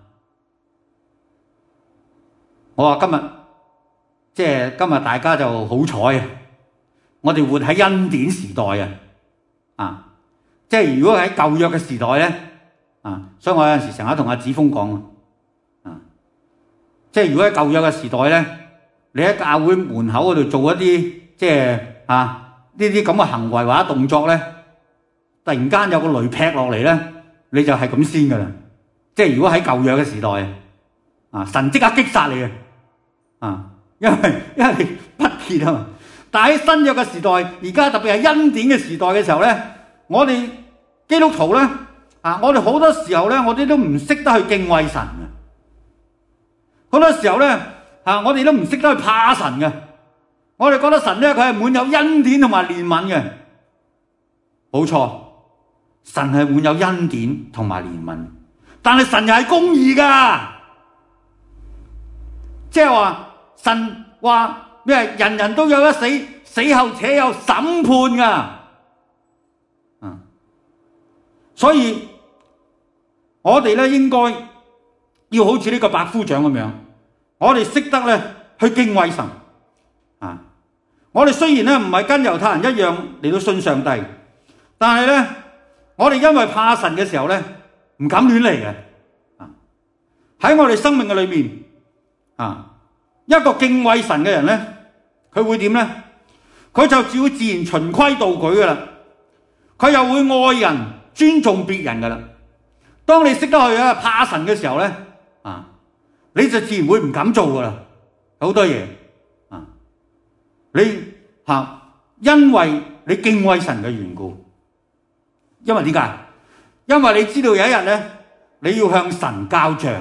我話今日即係今日大家就好彩啊！我哋活喺恩典時代啊！啊，即係如果喺舊約嘅時代咧啊，所以我有陣時成日同阿子峰講啊，即係如果喺舊約嘅時代咧，你喺教會門口嗰度做一啲即係啊呢啲咁嘅行為或者動作咧，突然間有個雷劈落嚟咧，你就係咁先噶啦！即係如果喺舊約嘅時代啊，神即刻擊殺你啊！啊，因為因為不潔啊嘛。但喺新約嘅時代，而家特別係恩典嘅時代嘅時候咧，我哋基督徒咧啊，我哋好多時候咧，我哋都唔識得去敬畏神嘅。好多時候咧啊，我哋都唔識得去怕神嘅。我哋覺得神咧，佢係滿有恩典同埋憐憫嘅。冇錯，神係滿有恩典同埋憐憫， 但係神又係公義㗎，即係話神話咩？人人都有一死，死後且有審判㗎。啊，所以我哋咧應該要好似呢個百夫長咁樣，我哋識得咧去敬畏神。啊，我哋雖然咧唔係跟猶太人一樣嚟到信上帝，但係咧我哋因為怕神嘅時候咧，唔敢亂嚟嘅。啊，喺我哋生命嘅裏面，啊，一個敬畏神嘅人咧，佢會點咧？佢就只會自然循規蹈矩噶啦，佢又會愛人、尊重別人噶啦。當你識得去啊怕神嘅時候咧，啊，你就自然會唔敢做噶啦，好多嘢啊，你吓、啊，因為你敬畏神嘅緣故。因為點解？因為你知道有一日咧，你要向神交賬。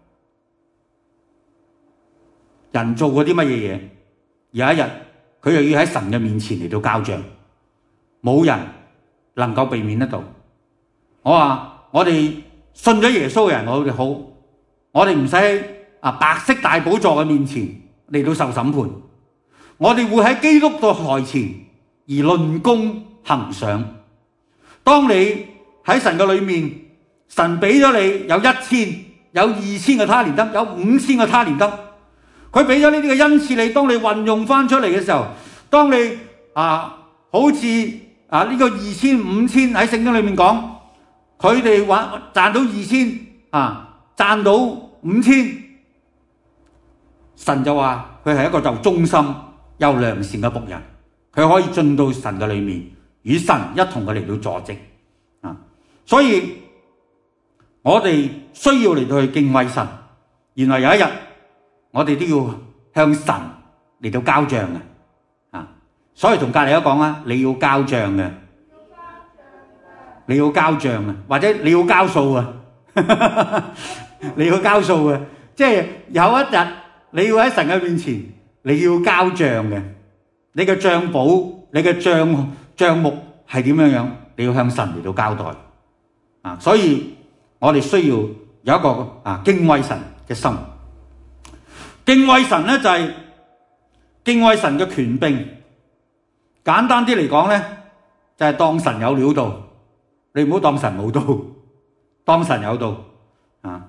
人做過啲乜嘢嘢，有一日佢又要喺神嘅面前嚟到交賬，冇人能夠避免得到。我話我哋信咗耶穌嘅人，我哋好，我哋唔使啊白色大寶座嘅面前嚟到受審判，我哋會喺基督嘅台前而論功行賞。當你喺神嘅裏面，神俾咗你有一千、有二千個他連得，有五千個他連得，佢俾咗呢啲嘅恩賜你，當你運用翻出嚟嘅時候，當你啊好似啊呢個二千、五千喺聖經裏面講，佢哋話賺到二千啊，賺到五千，神就話佢係一個就忠心又良善嘅僕人，佢可以進到神嘅裏面，與神一同嘅嚟到坐席啊！所以我哋需要嚟到去敬畏神。原來有一日我哋都要向神嚟到交賬嘅啊！所以同隔籬都講啦，你要交賬嘅，你要交賬嘅，或者你要交數啊！你要交數嘅，即係有一日你要喺神嘅面前，你要交賬嘅，你嘅賬簿、你嘅賬賬目係點樣樣？你要向神嚟到交代啊！所以我哋需要有一個啊敬畏神嘅心。敬畏神咧就係敬畏神嘅權柄。簡單啲嚟講咧，就係當神有料到，你唔好當神冇到，當神有到啊！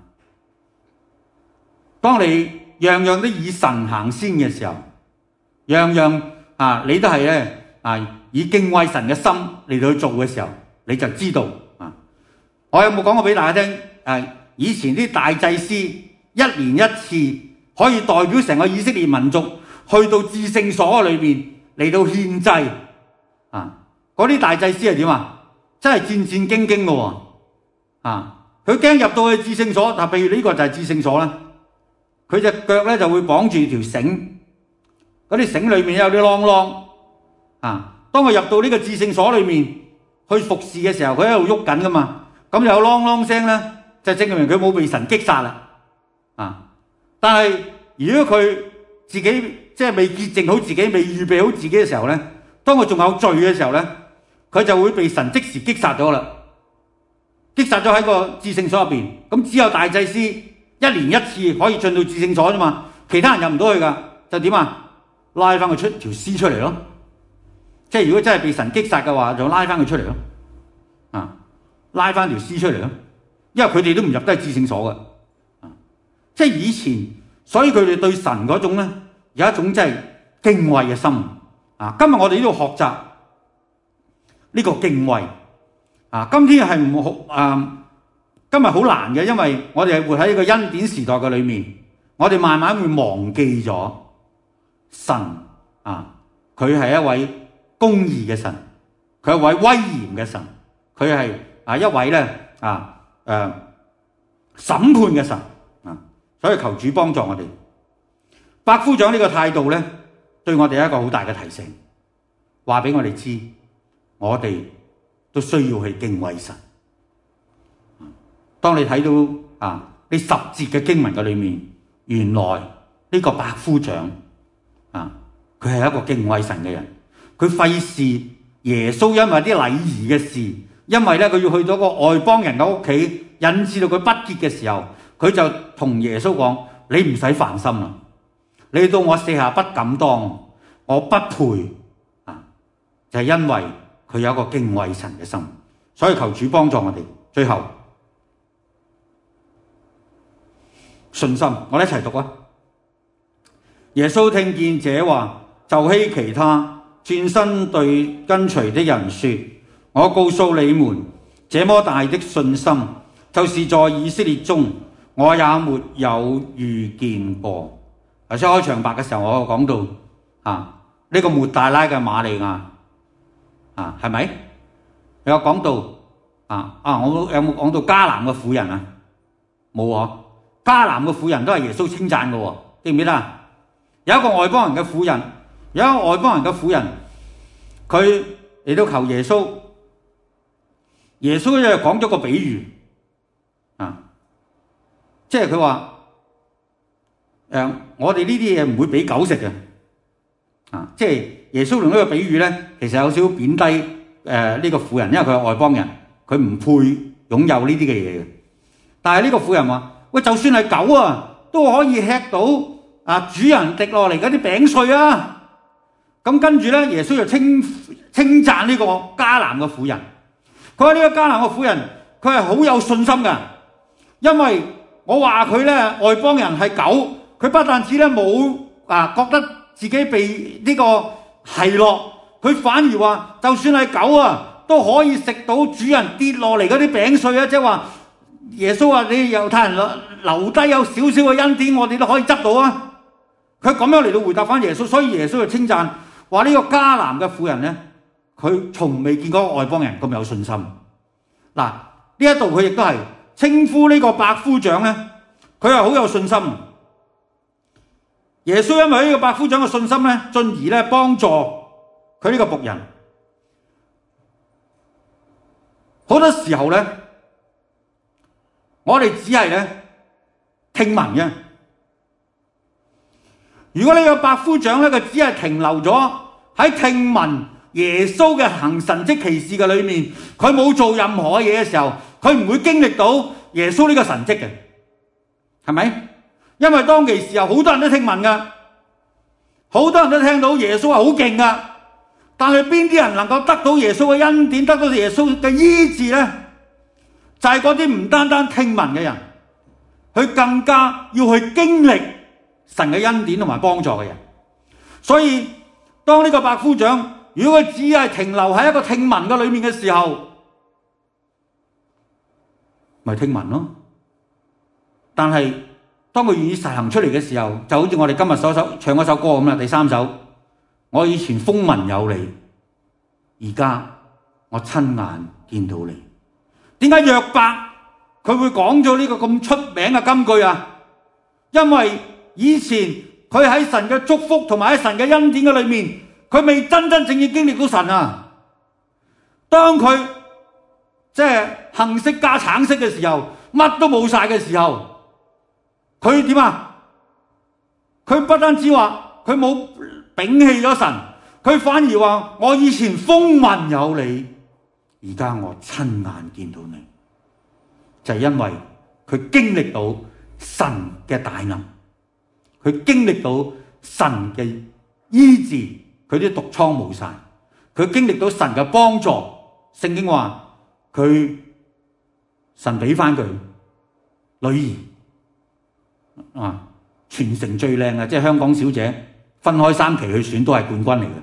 當你樣樣都以神行先嘅時候，樣樣啊你都係咧啊以敬畏神嘅心嚟到去做嘅時候，你就知道啊！我有冇講過俾大家聽？誒，以前啲大祭司一年一次可以代表成個以色列民族去到至聖所裏邊嚟到獻祭啊！嗰啲大祭司係點啊？真係戰戰兢兢嘅喎啊！佢驚入到去至聖所，嗱，譬如呢個就係至聖所啦，佢隻腳咧就會綁住條繩，嗰啲繩裏面有啲啷啷啊！當佢入到呢個至聖所裏面去服侍嘅時候，佢喺度喐緊噶嘛，咁有啷啷聲咧，就證明佢冇被神擊殺啦啊！但係如果佢自己即係未潔淨好自己，未預備好自己嘅時候咧，當佢仲有罪嘅時候咧，佢就會被神即時擊殺咗啦，擊殺咗喺個至聖所入邊。咁只有大祭司一年一次可以進到至聖所啫嘛，其他人入唔到去噶，就點啊？拉翻佢出條屍出嚟咯。即係如果真係被神擊殺嘅話，就拉翻佢出嚟咯，啊，拉翻條屍出嚟咯，因為佢哋都唔入得至聖所嘅，啊，即係以前，所以佢哋對神嗰種咧有一種真係敬畏嘅心，啊，今日我哋都要學習呢個敬畏，啊，今天係唔好啊，今日好難嘅，因為我哋係活喺一個恩典時代嘅裏面，我哋慢慢會忘記咗神，啊，佢係一位公義嘅神，佢係一位威嚴嘅神，佢係啊一位咧啊誒、呃、審判嘅神啊，所以求主幫助我哋。百夫長呢個態度咧，對我哋係一個好大嘅提醒，話俾我哋知，我哋都需要去敬畏神。當你睇到啊呢十節嘅經文嘅裏面，原來呢個百夫長啊，佢係一個敬畏神嘅人。佢費事耶穌因為啲禮儀嘅事，因為咧佢要去到個外邦人嘅屋企，日引致到佢不潔嘅時候，佢就同耶穌講：你唔使煩心啦，你到我舍下不敢當，我不配啊！就係因為佢有一個敬畏神嘅心，所以求主幫助我哋。最後信心，我哋一齊讀啊！耶穌聽見這話，就希奇他，轉身對跟隨的人說：我告訴你們，這麼大的信心，就是在以色列中，我也沒有遇見過。頭先開場白嘅時候，我講到啊，呢、這個抹大拉嘅瑪利亞啊，係咪？有講到啊啊，我有冇講到迦南嘅婦人啊？冇啊，迦南嘅婦人都係耶穌稱讚嘅喎，記唔記得啊？有一個外邦人嘅婦人，有一個外邦人嘅婦人，佢嚟到求耶穌，耶穌就講咗個比喻啊，即係佢話誒，我哋呢啲嘢唔會俾狗食嘅啊，即係耶穌用呢個比喻咧，其實有少少貶低誒呢、呃這個婦人，因為佢係外邦人，佢唔配擁有呢啲嘅嘢嘅。但係呢個婦人話：喂，就算係狗啊，都可以吃到啊主人滴落嚟嗰啲餅碎啊！咁跟住咧，耶穌就稱稱讚呢個迦南嘅婦人。佢話呢個迦南嘅婦人，佢係好有信心嘅，因為我話佢咧外邦人係狗，佢不但止咧冇啊覺得自己被呢個奚落，佢反而話就算係狗啊，都可以食到主人跌落嚟嗰啲餅碎啊！即係話耶穌話你猶太人留低有少少嘅恩典，我哋都可以執到啊！佢咁樣嚟到回答翻耶穌，所以耶穌就稱讚話呢個迦南嘅婦人咧，佢從未見過外邦人咁有信心。嗱，呢一度佢亦都係稱呼呢個百夫長咧，佢係好有信心。耶穌因為呢個百夫長嘅信心咧，進而咧幫助佢呢個僕人。好多時候咧，我哋只係咧聽聞嘅。如果呢個百夫長咧，佢只係停留咗喺聽聞耶穌嘅行神蹟奇事嘅裏面，佢冇做任何嘢嘅時候，佢唔會經歷到耶穌呢個神蹟嘅，係咪？因為當其時候好多人都聽聞噶，好多人都聽到耶穌係好勁噶，但係邊啲人能夠得到耶穌嘅恩典，得到耶穌嘅醫治咧？就係嗰啲唔單單聽聞嘅人，佢更加要去經歷神嘅恩典同埋幫助嘅人。所以當呢個百夫長，如果佢只係停留喺一個聽聞嘅裏面嘅時候，咪聽聞咯。但係當佢願意實行出嚟嘅時候，就好似我哋今日所首唱嗰首歌咁啦，第三首，我以前風聞有你，而家我親眼見到你。點解約伯佢會講咗呢個咁出名嘅金句啊？因為以前佢喺神嘅祝福同埋喺神嘅恩典嘅裏面，佢未真真正正經歷到神啊。當佢即係杏色加橙色嘅時候，乜都冇晒嘅時候，佢點啊？佢不單止話佢冇摒棄咗神，佢反而話我以前風聞有你，而家我親眼見到你，就係因為佢經歷到神嘅大能，佢經歷到神嘅醫治，佢啲毒瘡冇晒，佢經歷到神嘅幫助。聖經話佢神俾翻佢女兒啊，全城最靚嘅，即係香港小姐分開三期去選都係冠軍嚟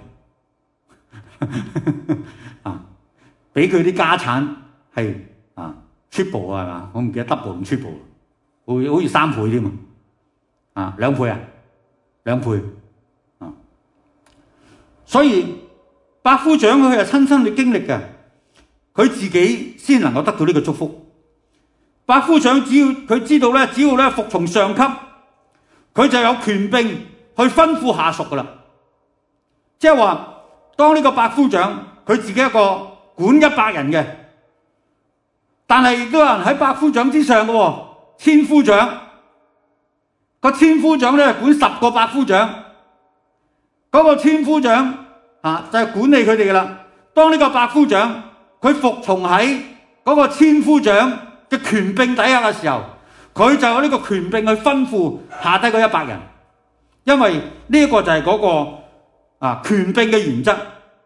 嘅啊！俾佢啲家產係啊 triple 啊，係嘛？我唔記得 double 同 triple， 會好似三倍添啊！啊，兩倍啊，兩倍啊！所以百夫長佢係親身去經歷嘅，佢自己先能夠得到呢個祝福。百夫長只要佢知道咧，只要咧服從上級，佢就有權柄去吩咐下屬噶啦。即係話，當呢個百夫長佢自己一個管一百人嘅，但係亦都有人喺百夫長之上嘅喎，千夫長。個千夫長咧管十個百夫長，嗰、那個千夫長啊就係、是、管理佢哋噶啦。當呢個百夫長佢服從喺嗰個千夫長嘅權柄底下嘅時候，佢就有呢個權柄去吩咐下低嗰一百人，因為呢一個就係嗰個啊權柄嘅原則。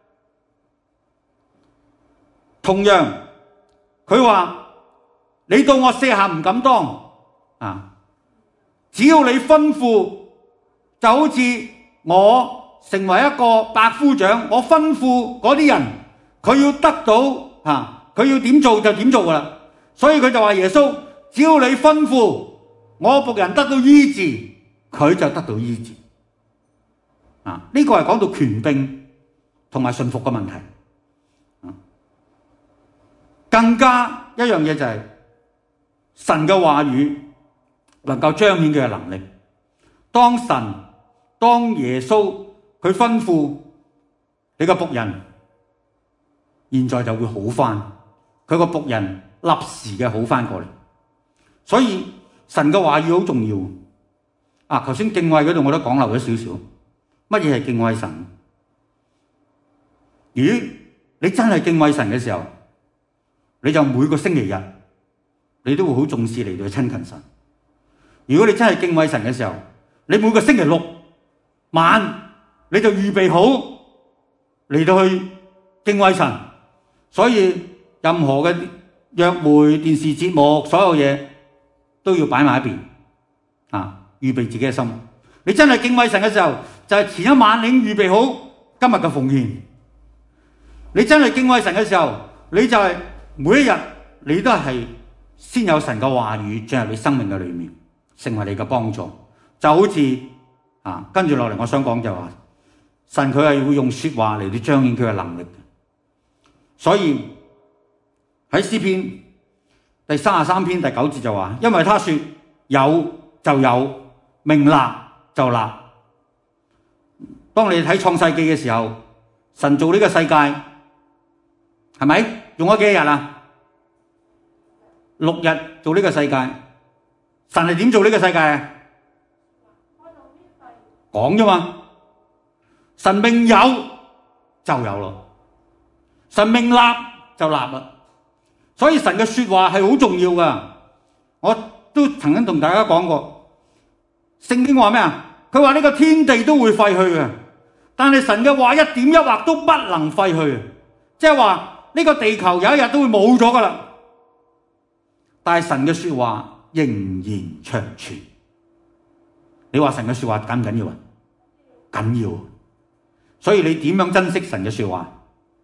同樣，佢話你到我舍下唔敢當啊，只要你吩咐，就好似我成為一個百夫長，我吩咐嗰啲人，佢要得到啊，佢要點做就點做噶啦。所以佢就話耶穌，只要你吩咐我僕人得到醫治，佢就得到醫治。啊，呢個係講到權柄同埋順服嘅問題。啊，更加一樣嘢就係神嘅話語能夠彰顯佢嘅能力。當神當耶穌佢吩咐你個僕人，現在就會好翻，佢個僕人立時嘅好翻過嚟。所以神嘅話語好重要。啊，頭先敬畏嗰度我都講漏咗少少。乜嘢係敬畏神？如果你真係敬畏神嘅時候，你就每個星期日你都會好重視嚟到去親近神。如果你真係敬畏神嘅時候，你每個星期六晚你就預備好嚟到去敬畏神。所以任何嘅約會、電視節目，所有嘢都要擺埋一邊啊，預備自己嘅心。你真係敬畏神嘅時候，就係前一晚你已經預備好今日嘅奉獻。你真係敬畏神嘅時候，你就係每一日你都係先有神嘅話語進入你生命嘅裏面，成為你嘅幫助。就好似啊，跟住落嚟我想講就話，神佢係會用說話嚟到彰顯佢嘅能力。所以喺詩篇第三十三篇第九節就話，因為他說有就有，命立就立。當你睇創世記嘅時候，神做呢個世界係咪用咗幾多日啊？六日做呢個世界。神係點做呢個世界啊？講啫嘛。神命有就有咯，神命立就立啦。所以神嘅說話係好重要噶。我都曾經同大家講過，聖經話咩啊？佢話呢個天地都會廢去嘅，但係神嘅話一點一畫都不能廢去，即係話呢個地球有一日都會冇咗噶啦。但係神嘅說話仍然長存。你話神嘅說話緊唔緊要啊？緊要。所以你點樣珍惜神嘅說話？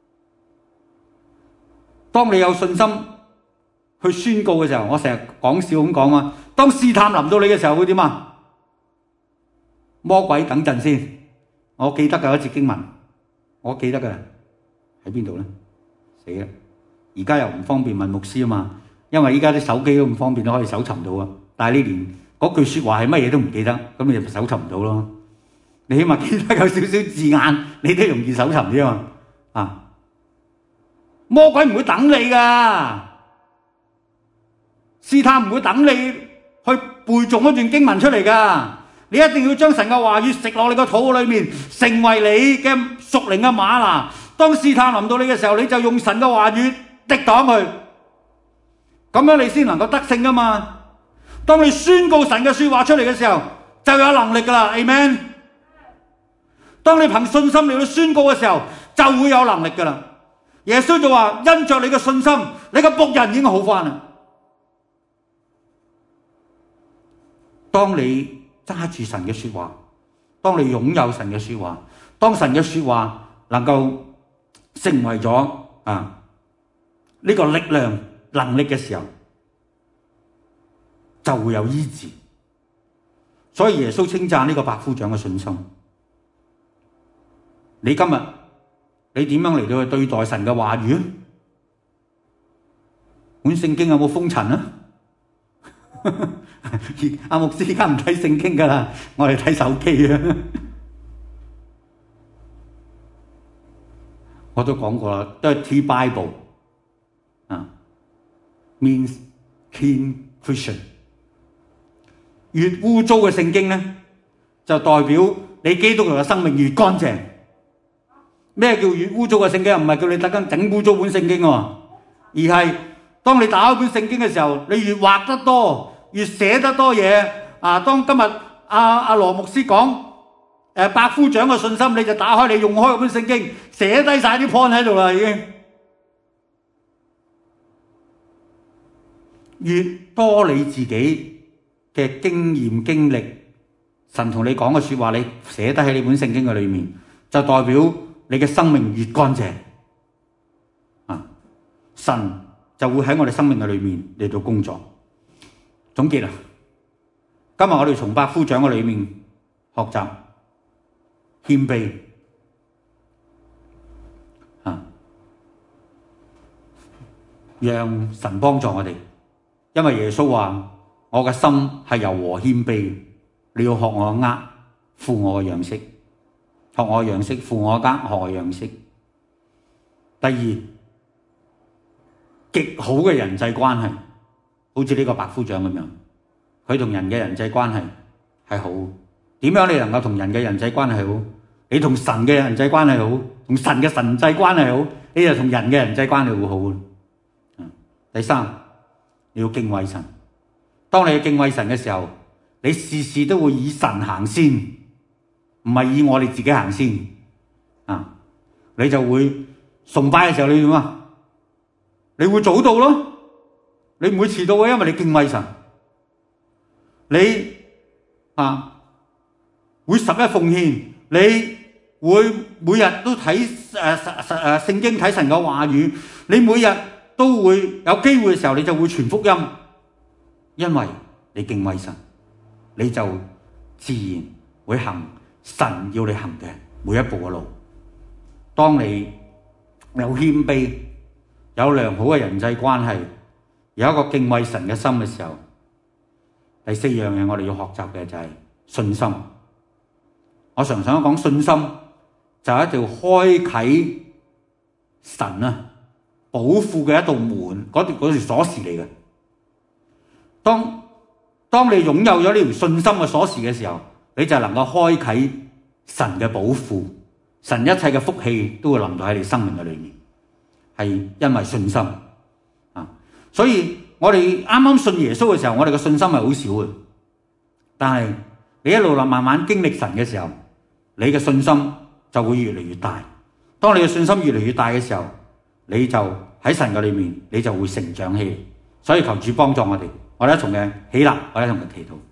當你有信心去宣告嘅時候，我成日講笑咁講啊，當試探臨到你嘅時候會點啊？魔鬼等陣先，我記得嘅一節經文，我記得嘅喺邊度咧？死啦！而家又唔方便問牧師啊嘛，因為依家啲手機都唔方便，都可以搜尋到啊。但係呢年嗰句說話係乜嘢都唔記得，咁你就搜尋唔到咯。你起碼記得有少少字眼，你都容易搜尋啲啊嘛。啊，魔鬼唔會等你噶，試探唔會等你去背誦一段經文出嚟噶。你一定要將神嘅話語食落你個肚裏面，成為你嘅屬靈嘅嗎哪。當試探臨到你嘅時候，你就用神嘅話語抵擋佢，咁樣你先能夠得勝噶嘛。當你宣告神嘅說話出嚟嘅時候，就有能力噶啦。Amen。當你憑信心嚟到宣告嘅時候，就會有能力噶啦。耶穌就話：因着你嘅信心，你嘅僕人已經好翻啦。當你揸住神嘅說話，當你擁有神嘅說話，當神嘅說話能夠成為咗啊呢個力量能力嘅時候，就會有醫治。所以耶穌稱讚呢個百夫長嘅信心。你今日你點樣嚟到去對待神嘅話語？本聖經有冇封塵啊？阿牧師而家唔睇聖經噶啦，我哋睇手機啊。我都講過啦，都係 Dirty Bible 啊 ，means clean Christian。越污糟嘅聖經咧，就代表你基督徒嘅生命越乾淨。咩叫越污糟嘅聖經？唔係叫你特登整污糟本聖經喎，而係當你打開本聖經嘅時候，你越畫得多，越寫得多嘢啊！當今日阿阿羅牧師講誒百夫長嘅信心，你就打開你用開本聖經，寫低晒啲 point 喺度啦，已經越多你自己嘅經驗經歷，神同你講嘅說話，你寫低喺你本聖經嘅裏面，就代表你嘅生命越乾淨啊！神就會喺我哋生命嘅裏面嚟到工作。總結啊，今日我哋從百夫長嘅裏面學習謙卑啊，讓神幫助我哋。因為耶穌話：我嘅心係柔和謙卑，你要學我嘅軛，負我嘅樣式，學我嘅樣式，負我嘅軛，學我嘅樣式。第二，極好嘅人際關係，好似呢個百夫長咁樣，佢同人嘅人際關係係好。點樣你能夠同人嘅人際關係好？你同神嘅人際關係好，同神嘅神際關係好，你就同人嘅人際關係會好。第三，你要敬畏神。當你敬畏神嘅時候，你事事都會以神行先，唔係以我哋自己行先啊！你就會崇拜嘅時候，你點啊？你會早到咯，你唔會遲到嘅，因為你敬畏神。你啊會十一奉獻，你會每日都睇誒誒誒聖經，睇神嘅話語，你每日都會有機會嘅時候，你就會傳福音，因為你敬畏神，你就自然會行神要你行嘅每一步嘅路。當你有謙卑，有良好嘅人際關係，有一個敬畏神嘅心嘅時候，第四樣嘢我哋要學習嘅就係信心。我常常講信心就係一條開啟神啊寶庫嘅一道門，嗰條嗰條鎖匙嚟嘅。當當你擁有咗呢條信心嘅鎖匙嘅時候，你就能夠開啟神嘅寶庫，神一切嘅福氣都會臨到喺你生命嘅裏面，係因為信心啊！所以我哋啱啱信耶穌嘅時候，我哋嘅信心係好少嘅，但係你一路慢慢經歷神嘅時候，你嘅信心就會越嚟越大。當你嘅信心越嚟越大嘅時候，你就喺神嘅裏面，你就會成長起嚟。所以求主幫助我哋，我哋一同嘅起立，我哋一同嘅祈禱。